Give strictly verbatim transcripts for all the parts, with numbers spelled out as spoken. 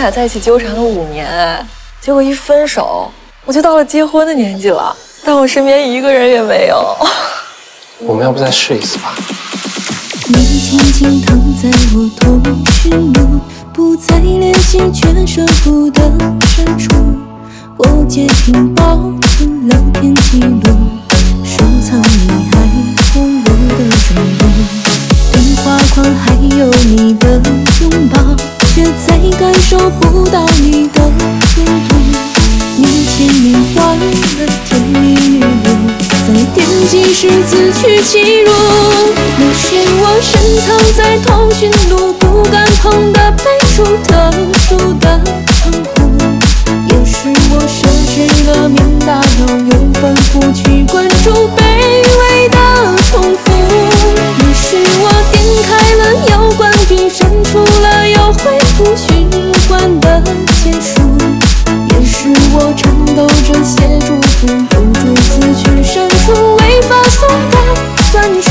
俩在一起纠缠了五年，哎，结果一分手，我就到了结婚的年纪了，但我身边一个人也没有。 我们要不再试一次吧？ 你轻轻躺在我头胸路，不再联系却舍不得删除。我截屏保存聊天记录，收藏你还给我的祝福。电话框还有你的拥抱，却再感受不到你的温度。你千年换了甜蜜语录，在点击时自取其辱。你是我深藏在通讯录不敢碰的备注，特殊的称呼，也是我设置了免打扰，又反复去关注卑微的重复。你是我点开了又关闭，删除了又恢复，循环的结束，也是我颤抖着写祝福，不住字去删除未发送的酸楚。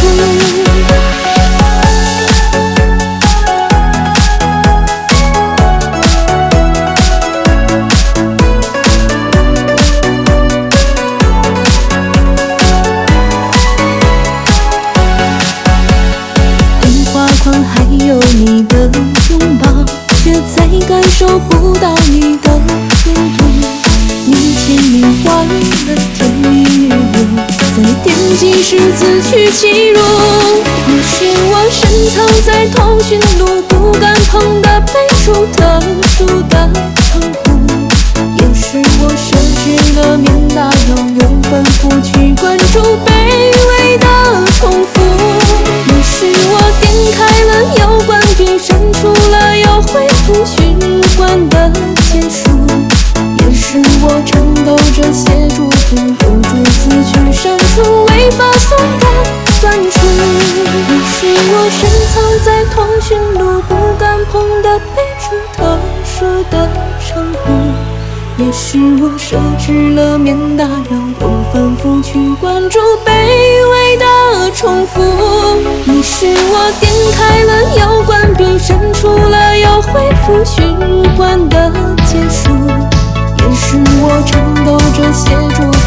还有你的拥抱，却再感受不到你的温度。你千年换了甜蜜语录，在点击时自取其辱。你是我深藏在通讯录不敢碰的备注，特殊的称呼，也是我设置了免打扰，又反复去关注卑微的重复。你是我点开了又关闭，删除了又恢复，循环的结束，也是我颤抖着写祝福，不住字去删除未发送的酸楚。你是我深藏在通讯录不敢碰的备注，特殊的称呼，也是我设置了免打扰，又反复去关注卑微的重复。你是我点开了又关闭，删除了又恢复，循环的结束，也是我颤抖着写祝福。